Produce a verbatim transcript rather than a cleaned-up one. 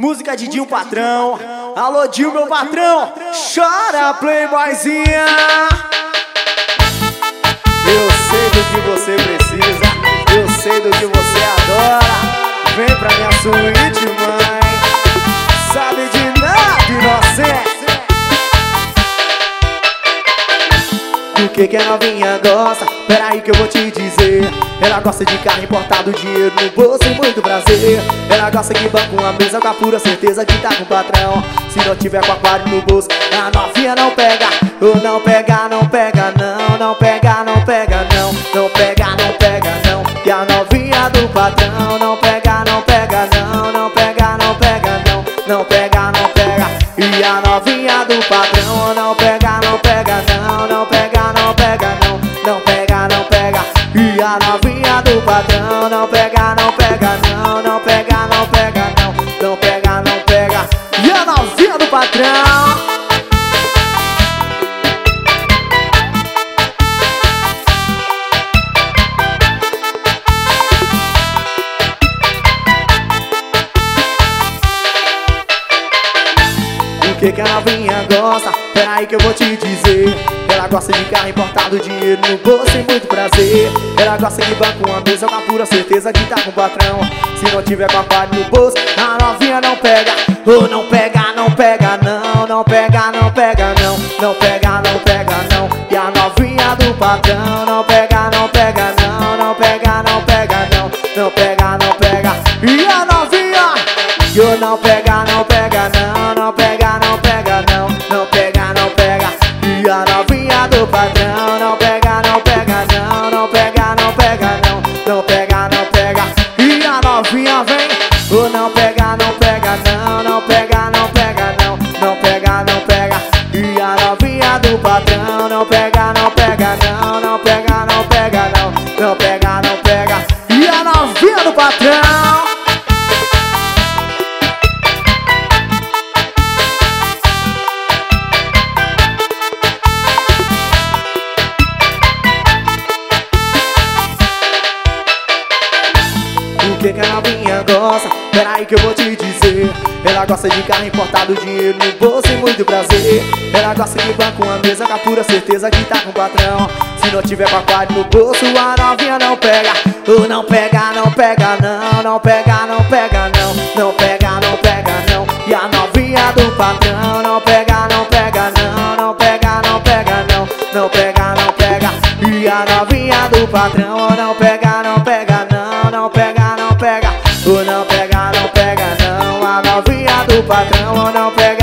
Música de Dinho Patrão. Alô, Dinho, meu patrão. Chora, playboyzinha. Eu sei do que você precisa, eu sei do que você adora. Vem pra minha suíte, mãe. Sabe de nada, inocente. O que que a novinha gosta? Peraí que eu vou te dizer. Ela gosta de carro importado, dinheiro no bolso e muito prazer. Ela gosta que banca uma mesa com a pura certeza que tá com o patrão. Se não tiver com aquário no bolso, a novinha não pega. Ou não pega, não pega não. Não pega, não pega não. Não pega, não pega não. E a novinha do patrão não pega, não pega não. Não pega, não pega não. Não pega, não pega. E a novinha do patrão não pega, não pega não. Não pega, não pega não. Não pega, não pega. E a novinha do patrão não pega, não pega não. Não pega, não pega não. Não pega, não pega. E a novinha do patrão. O que que a novinha gosta? Peraí que eu vou te dizer. Ela gosta de carro importado, dinheiro no bolso e muito prazer. Ela gosta de banco uma mesa com a pura certeza que tá com o patrão. Se não tiver com aquário no bolso, a novinha não pega. Ou não pega, não pega não. Não pega, não pega não. Não pega, não pega não. E a novinha do patrão não pega, não pega não. Não pega, não pega não. Não pega, não pega. E a novinha, eu não pega, não pega não. Não pega, não pega não. Não pega, não pega. E a novinha do patrão não pega, não pega não. Não pega, não pega não. Não pega, não pega. E a novinha vem. Oh, não pega, não pega não. Não pega, não pega não. Não pega, não pega. E a novinha do patrão não pega, não pega não. Não pega, não pega não. Não pega, não pega. E a novinha do patrão. O que que a novinha gosta? Peraí que eu vou te dizer. Ela gosta de carro importado, dinheiro no bolso e muito prazer. Ela gosta de banco uma mesa com a pura certeza que tá com o patrão. Se não tiver com aquário no bolso, a novinha não pega. Ou não pega, não pega não. Não pega, não pega não. Não pega, não pega não. E a novinha do patrão não pega, não pega não. Não pega, não pega não. Não pega, não pega. E a novinha do patrão não pega, não pega não. Não pega, não pega. Ou não pega, não pega não. A novinha do patrão não pega.